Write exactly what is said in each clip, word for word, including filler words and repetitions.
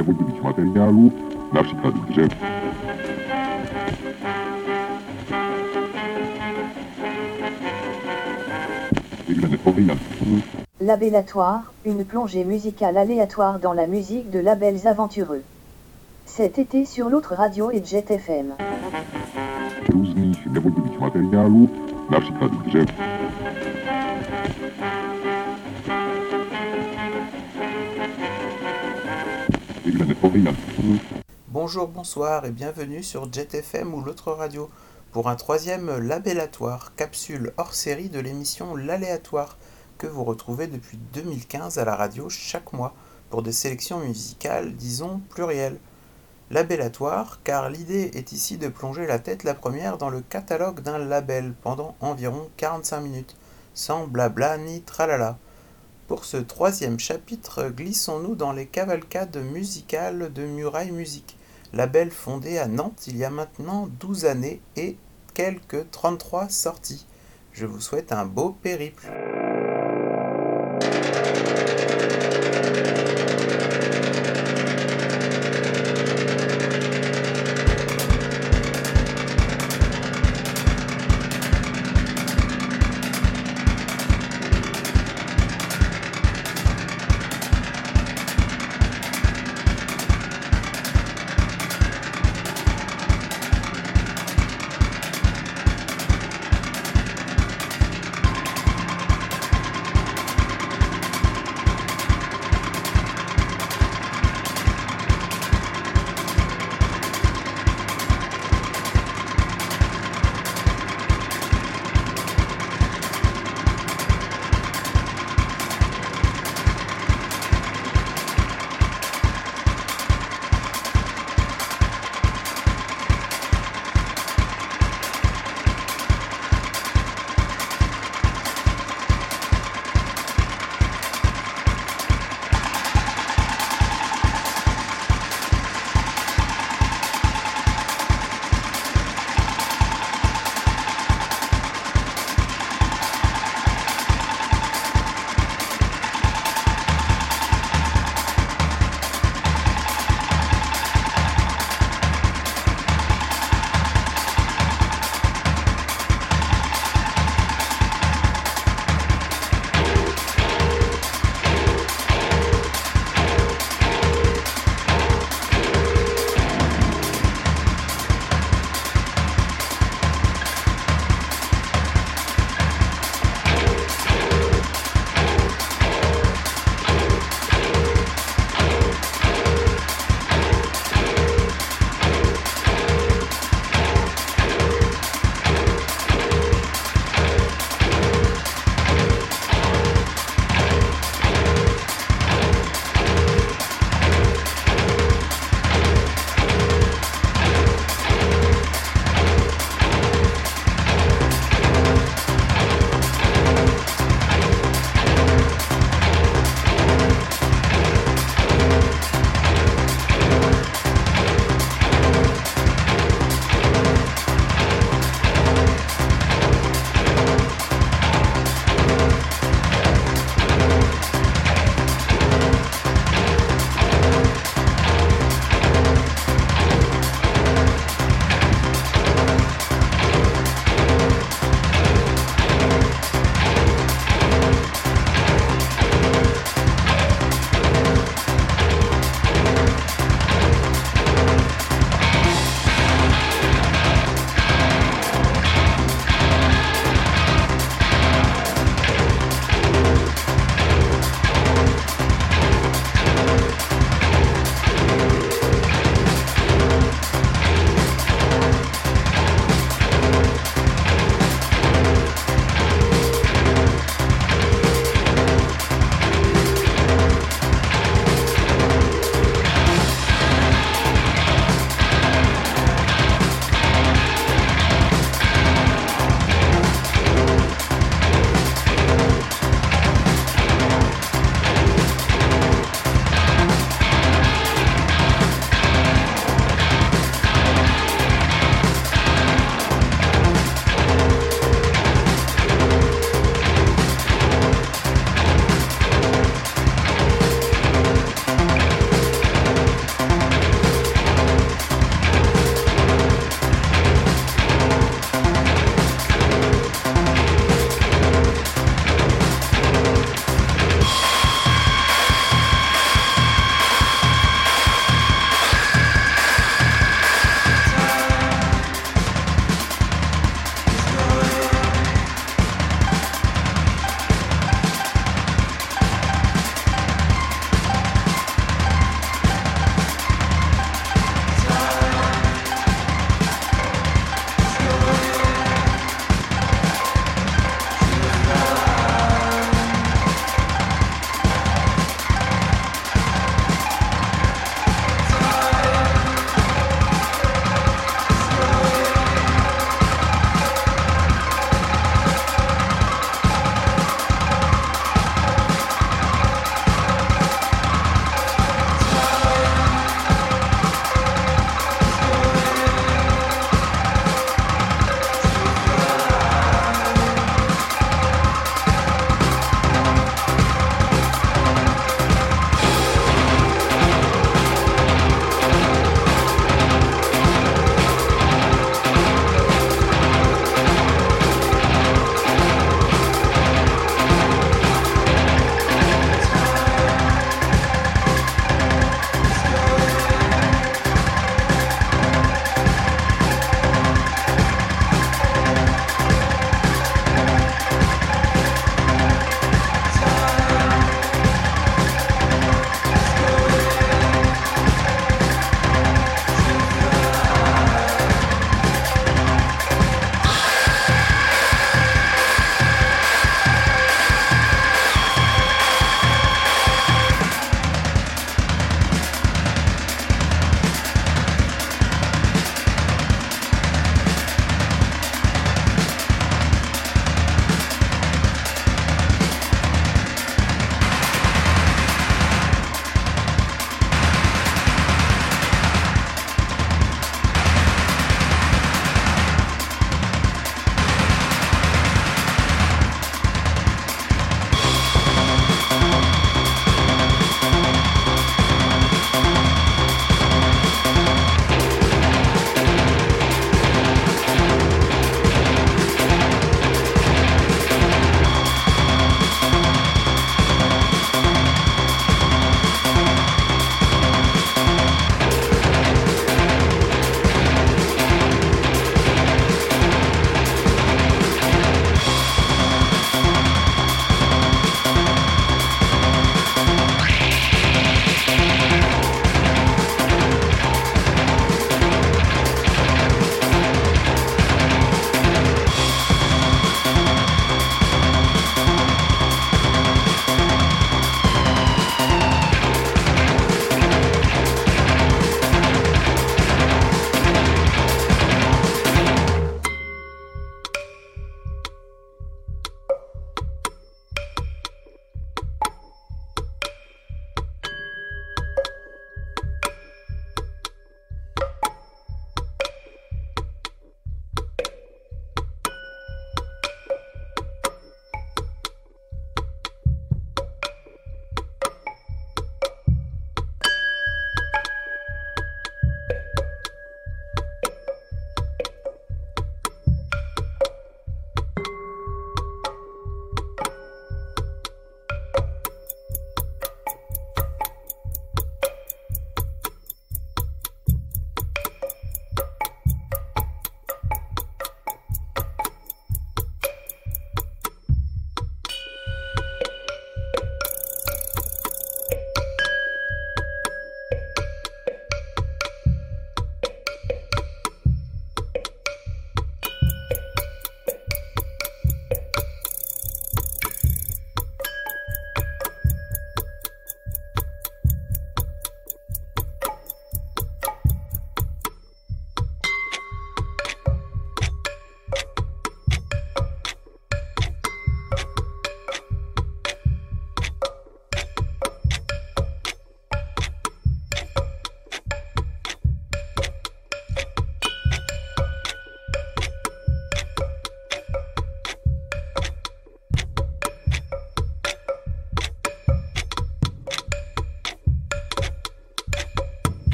nie budzić materiału, na przykład drzew. Labélatoire, une plongée musicale aléatoire dans la musique de labels aventureux. Cet été sur l'autre radio et Jet F M. Różni się nie budzić materiału, na przykład drzew. Bonjour, bonsoir et bienvenue sur Jet F M ou l'autre radio pour un troisième labélatoire, capsule hors série de l'émission L'Aléatoire que vous retrouvez depuis deux mille quinze à la radio chaque mois pour des sélections musicales, disons plurielles. Labélatoire car l'idée est ici de plonger la tête la première dans le catalogue d'un label pendant environ quarante-cinq minutes, sans blabla ni tralala. Pour ce troisième chapitre, glissons-nous dans les cavalcades musicales de Muraille Musique, label fondé à Nantes il y a maintenant douze années et quelques trente-trois sorties. Je vous souhaite un beau périple.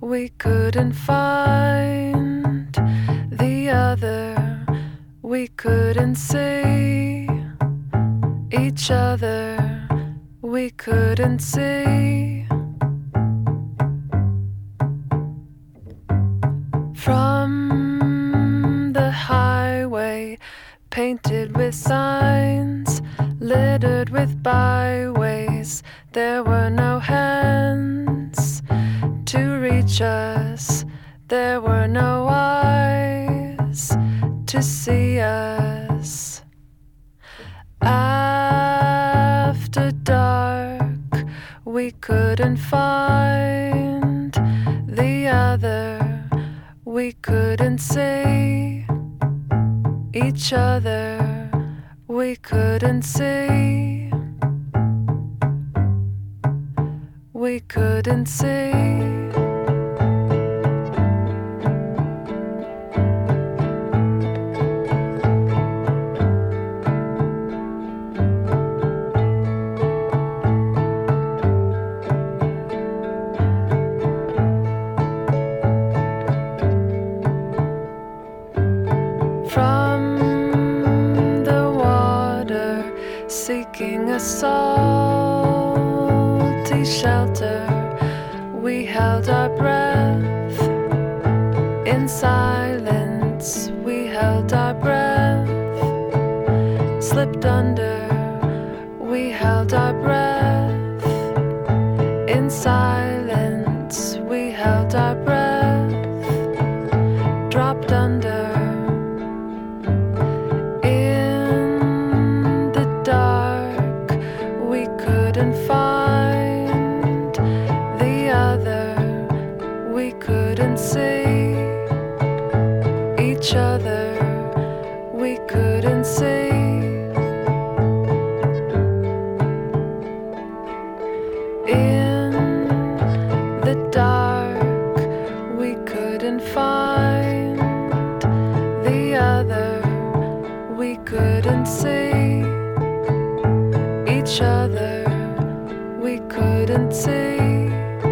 we couldn't find the other, we couldn't see each other, we couldn't see. From the highway, painted with signs, littered with byways, there were no hands to reach us, there were no eyes to see us. After dark, we couldn't find the other, we couldn't see each other, we couldn't see, we couldn't see. A salty shelter, we held our breath. In silence, we held our breath. Slipped under, we held our breath. In silence, we held our breath. Dropped under. Each other, we couldn't see. In the dark, we couldn't find the other, we couldn't see. Each other, we couldn't see.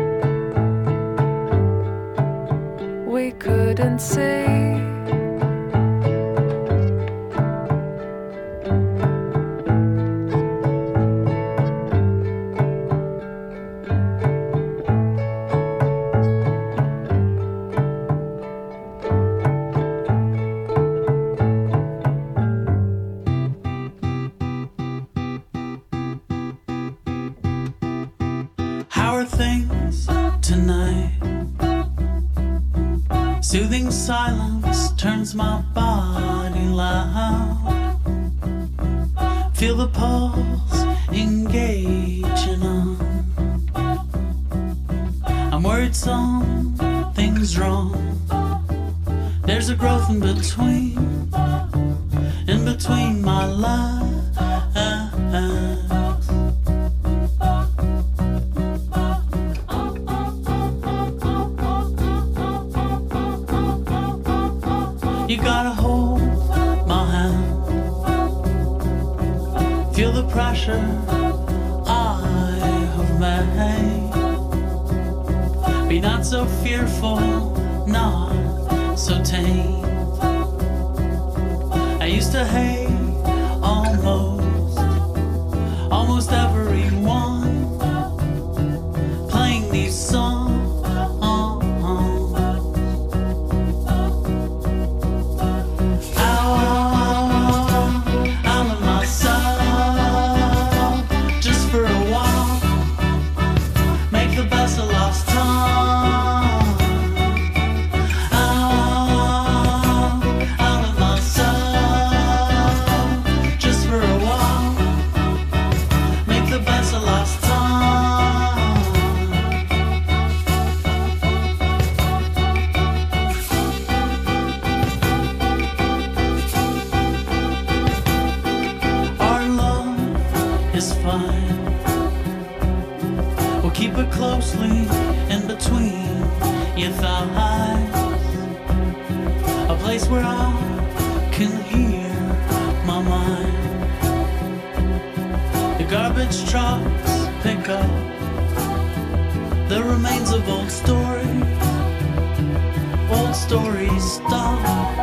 We couldn't see. Soothing silence turns my body loud. Feel the pulse engaging on. I'm worried something's wrong. There's a growth in between, in between my lives. You gotta hold my hand. Feel the pressure I have made. Be not so fearful, not so tame. I used to hate almost, almost everyone playing these songs. Keep it closely in between your thighs, a place where I can hear my mind. The garbage trucks pick up the remains of old stories. stories stop.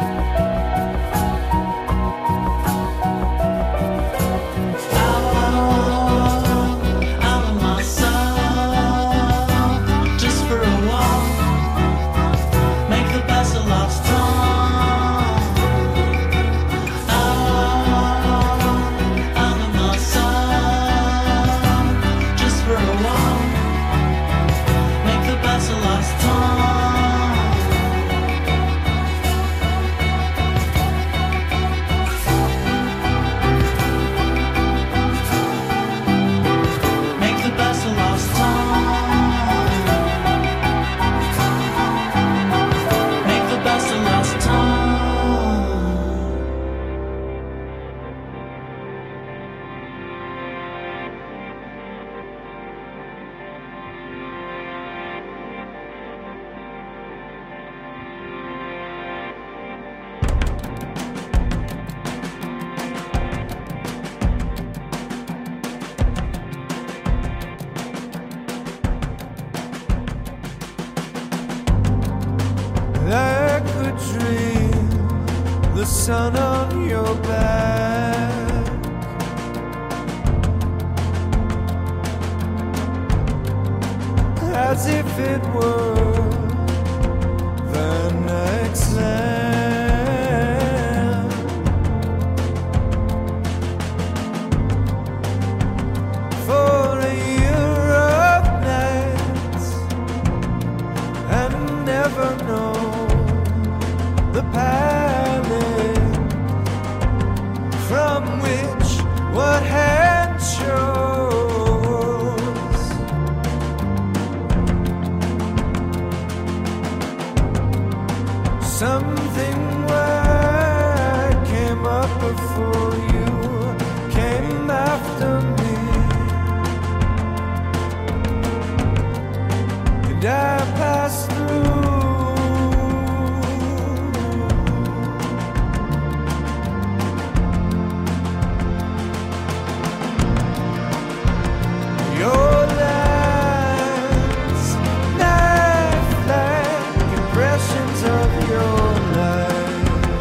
Like a dream, the sun on your back, as if it were the next land. For a year of nights and never know the palette from which what hand shows. Something where came up before you came after me, and I passed through. Of your life,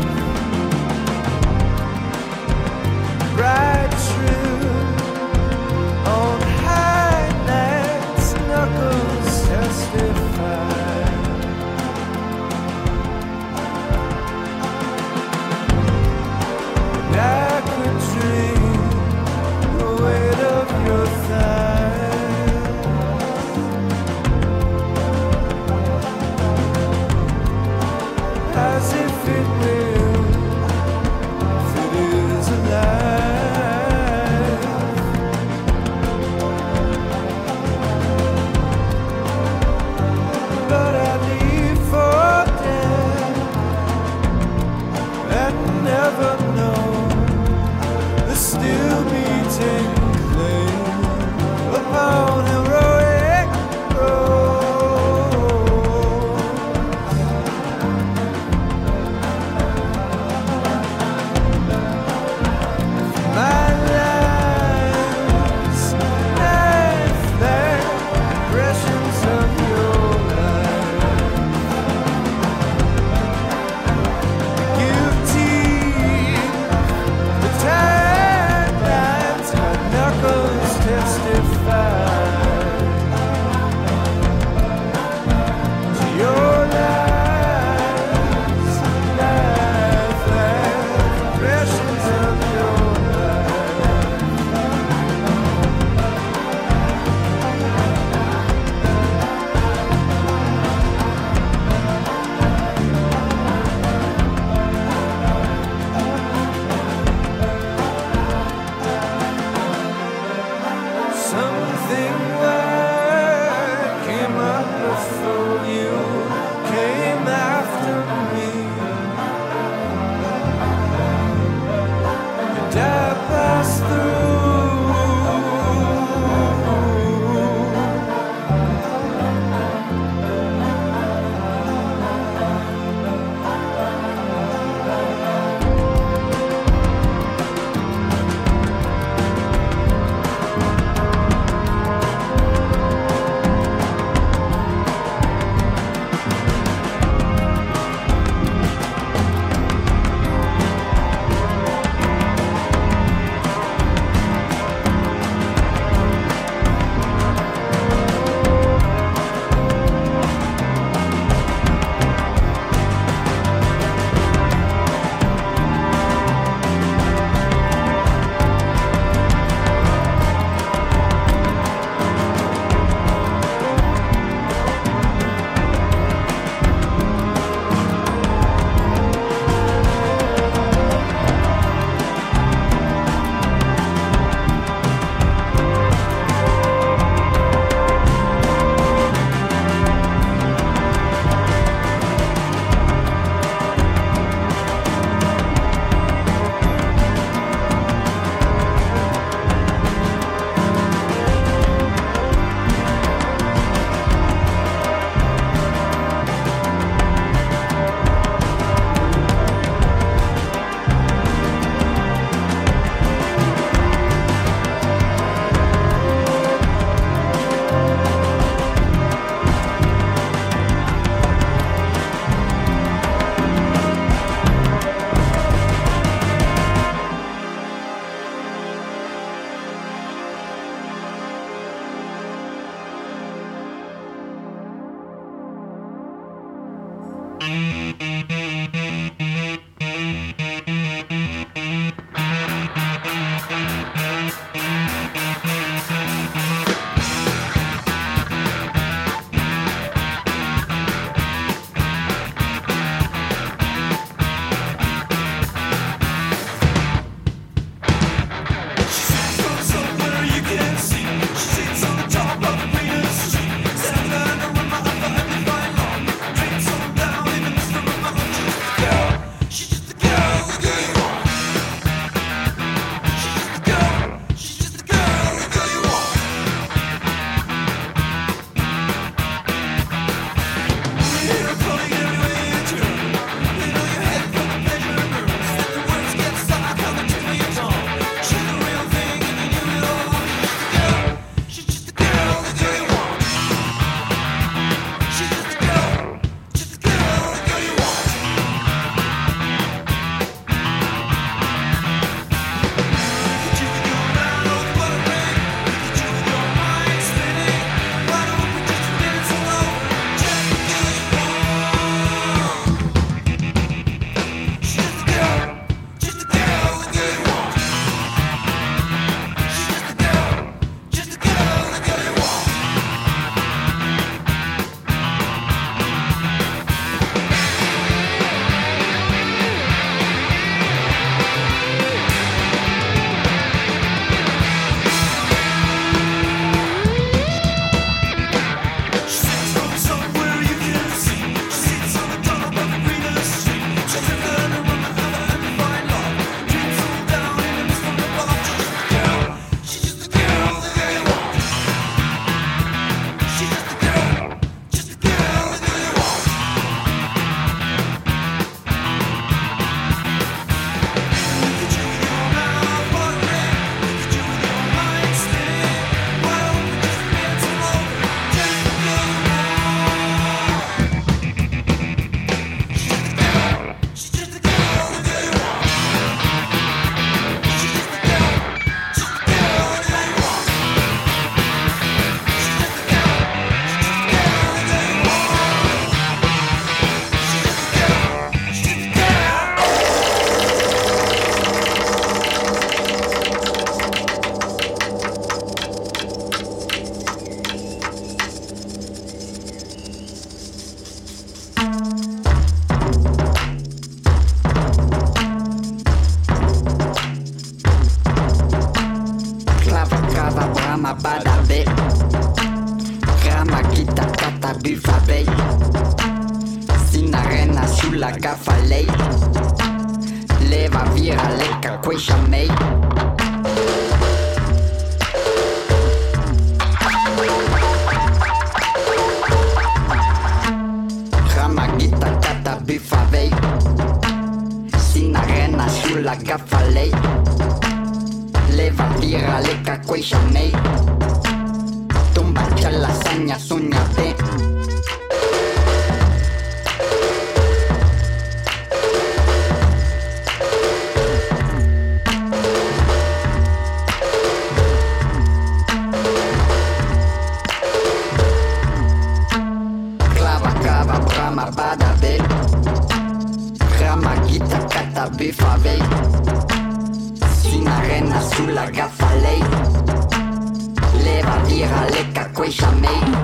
sulla gaffa lei, leva via lecca quei sciamei. Ramaghita cata biffa vei, sinarena sulla gaffa lei, leva via lecca quei sciamei. Tomba c'è la sagna, sogna te. Biffa vei, sinarena sulla gaffa lei, leva via lecca quei sciamei.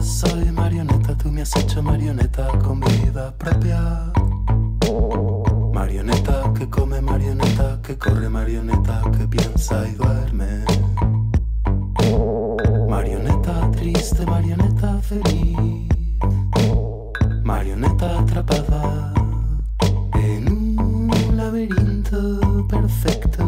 soy marioneta, tú me has hecho marioneta con vida propia. Marioneta que come, marioneta que corre, marioneta que piensa y duerme. Marioneta triste, marioneta feliz. Marioneta atrapada en un laberinto perfecto.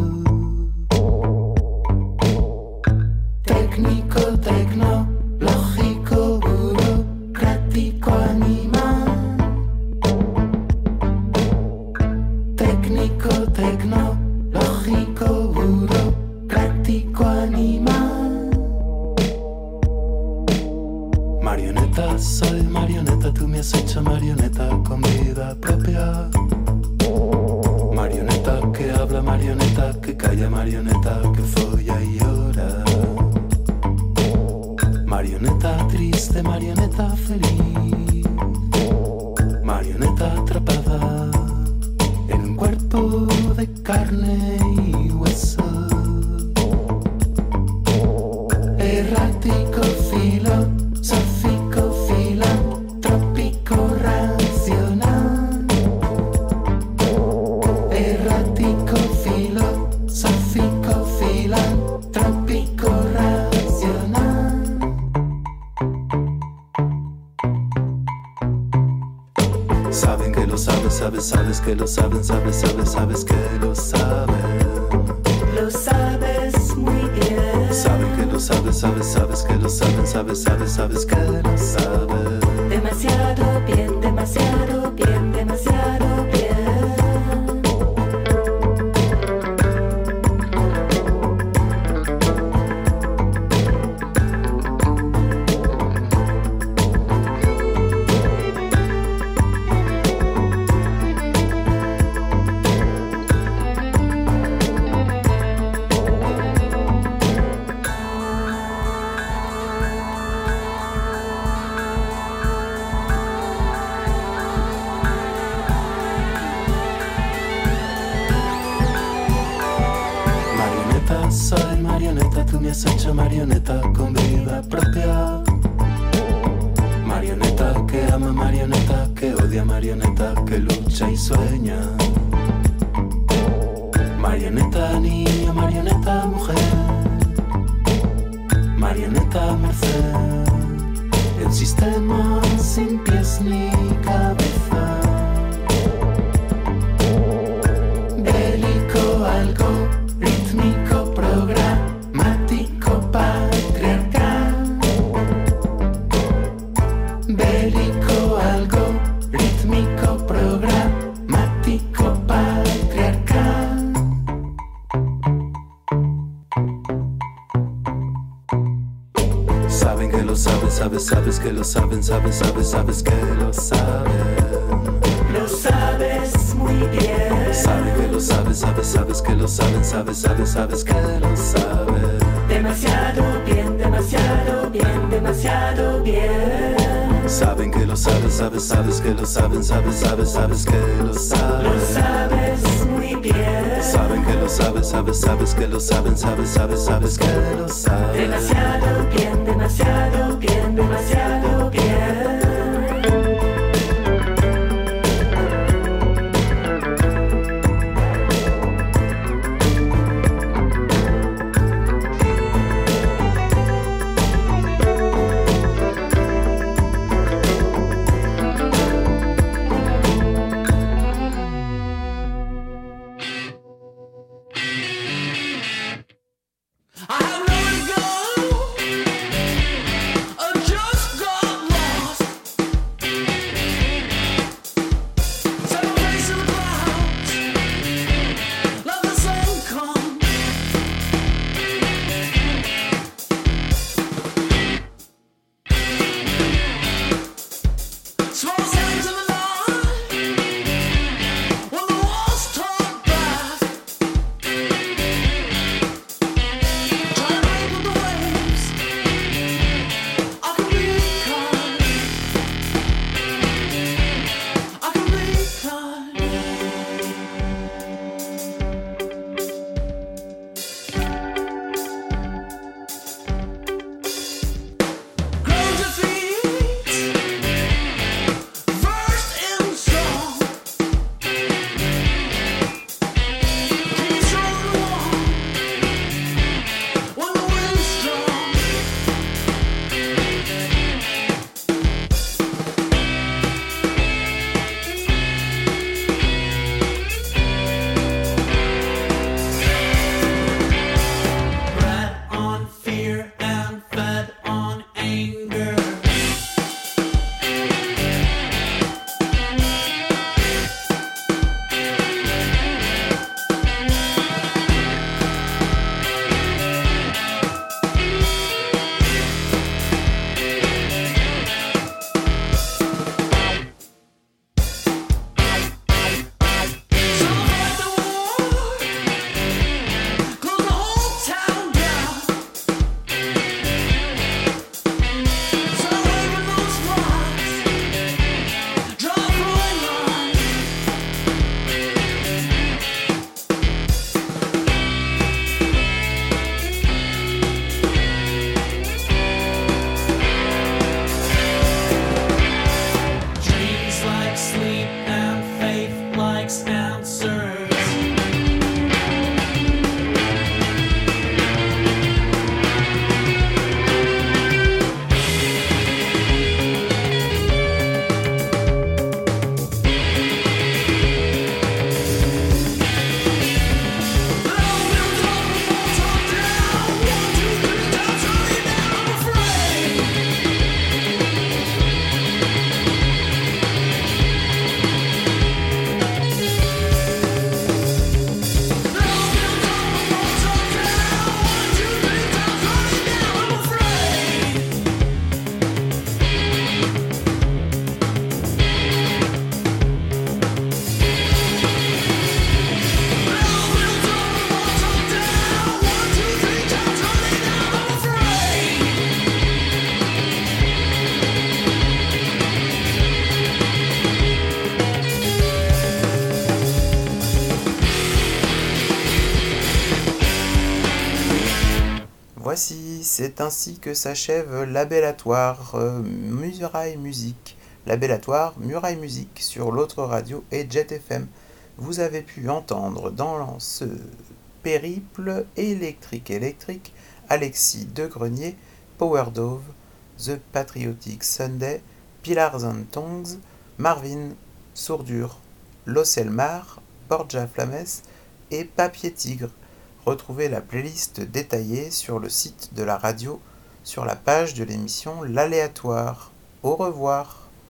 Técnico, tecnológico, burocrático, animal. Técnico, tecnológico, burocrático, animal. Marioneta, soy marioneta, tú me has hecho marioneta con vida propia. Marioneta que habla, marioneta que calla, marioneta que folla y llora. Marioneta triste, marioneta feliz. Marioneta atrapada en un cuerpo de carne y hueso. Errático, filosófico, filantrópico, racional. Errático, filosófico, filantrópico, racional. Saben que lo sabes, sabes, sabes que lo saben, sabes, sabes, sabes que lo saben. Lo sabes muy bien. Saben que lo sabes, sabes, sabes que lo saben, sabes, sabes, sabes que lo saben. Demasiado bien, demasiado bien, demasiado bien. Soy marioneta, tú me has hecho marioneta con vida propia. Marioneta que ama, marioneta que odia, marioneta que lucha y sueña. Marioneta niño, marioneta mujer. Marioneta merced en sistema sin pies ni cabeza. Bélico, algo rítmico, programático, patriarcal. Bélico, algo rítmico, programático, patriarcal. Saben que lo saben, sabes, sabes que lo saben, sabes, sabes, sabes que lo saben. Lo sabes muy bien. Saben que lo sabes, sabes, sabes que lo saben, sabes, sabes, sabes que lo saben. Demasiado bien, demasiado bien, demasiado bien. Saben que lo sabes, sabes, sabes que lo saben, sabes, sabes, sabes que lo saben. Lo sabes muy bien. Saben que lo sabes, sabes, sabes que lo saben, sabes, sabes, sabes que lo saben. Demasiado bien, demasiado bien, demasiado bien. I have nowhere to go, or just go. Voici, c'est ainsi que s'achève l'abellatoire euh, Muraille Musique. L'abellatoire Muraille Musique sur l'autre radio et Jet F M. Vous avez pu entendre dans ce périple électrique électrique Alexis Degrenier, Power Dove, The Patriotic Sunday, Pillars and Tongues, Marvin, Sourdure, Los Elmar, Borja Flames et Papier Tigre. Retrouvez la playlist détaillée sur le site de la radio, sur la page de l'émission L'Aléatoire. Au revoir.